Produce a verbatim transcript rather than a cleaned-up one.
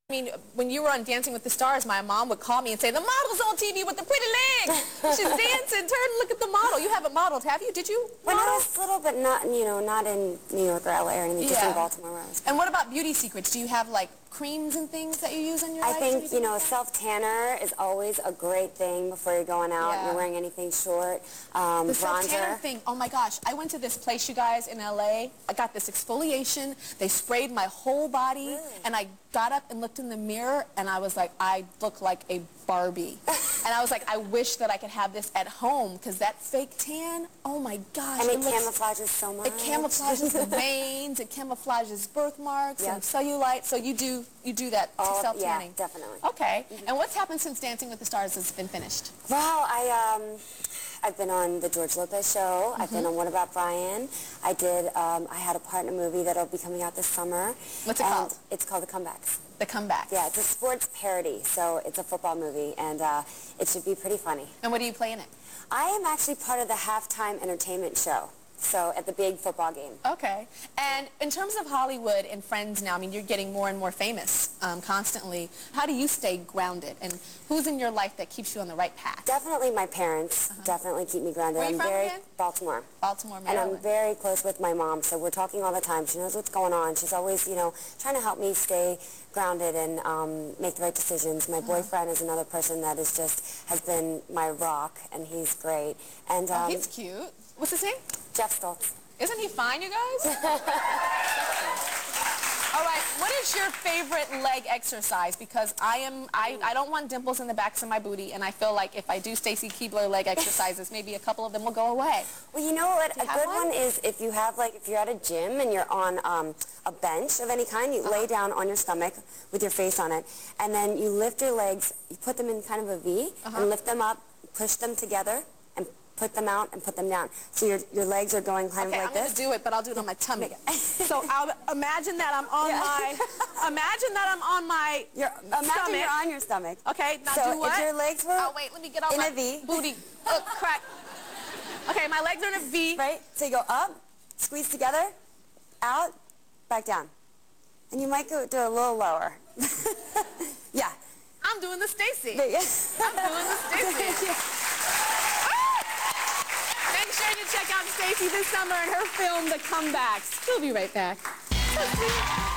I mean, when you were on Dancing with the Stars, my mom would call me and say, the model's on T V with the pretty legs. She's dancing. Turn and look at the model. You haven't modeled, have you? Did you When model? I was little, but not, you know, not in New York or L A or anything, just Yeah. in Baltimore where I was. And what about beauty secrets? Do you have, like, creams and things that you use on your I legs? think, you know, self-tanner is always a great thing before you're going out Yeah. and you're wearing anything short. Um, The bronzer. self-tanner thing, oh my gosh. I went to this place, you guys, in L A. I got this exfoliation. They sprayed my whole body. Really? And I got up and looked in the mirror, and I was like, I look like a Barbie. And I was like, I wish that I could have this at home, because that fake tan, oh my gosh. And it, it looks, camouflages so much. It camouflages the veins, it camouflages birthmarks Yep. and cellulite. So you do you do that All, self-tanning? Yeah, definitely. Okay. Mm-hmm. And what's happened since Dancing with the Stars has been finished? Well, I, um, I've been on the George Lopez show. Mm-hmm. I've been on What About Brian? I did, um, I had a part in a movie that'll be coming out this summer. What's it and called? It's called The Comebacks. The Comeback. Yeah, it's a sports parody, so it's a football movie, and uh, it should be pretty funny. And what do you play in it? I am actually part of the halftime entertainment show, so at the big football game. Okay. And in terms of Hollywood and Friends now, I mean, you're getting more and more famous um, constantly. How do you stay grounded? And who's in your life that keeps you on the right path? Definitely my parents. Uh-huh. Definitely keep me grounded. Where are you I'm from very again? Baltimore. Baltimore, And Maryland. I'm very close with my mom, so we're talking all the time. She knows what's going on. She's always, you know, trying to help me stay grounded and um, make the right decisions. My uh-huh. boyfriend is another person that is just, has been my rock, and he's great. And um, oh, he's cute. What's his name? Jeff Stoltz. Isn't he fine, you guys? All right, what is your favorite leg exercise? Because I am, I, I don't want dimples in the backs of my booty, and I feel like if I do Stacy Keibler leg exercises, maybe a couple of them will go away. Well, you know what? You a good one? one is if you have, like, if you're at a gym and you're on um, a bench of any kind, you uh-huh. lay down on your stomach with your face on it, and then you lift your legs, you put them in kind of a V, uh-huh. and lift them up, push them together, and put them out and put them down. So your, your legs are going kind okay, of like I'm this. I'm going to do it, but I'll do it on my tummy. So I'll imagine that I'm on yeah. my, imagine that I'm on my you're, Imagine stomach. you're on your stomach. Okay, now so do what? if your legs were oh, wait, let me get on in my a V. booty. Oh, crack. Okay, my legs are in a V. Right? So you go up, squeeze together, out, back down. And you might go do a little lower. yeah. I'm doing the Stacy. Yeah. I'm doing the Stacy. Make sure to check out Stacy this summer in her film, The Comebacks. We'll be right back.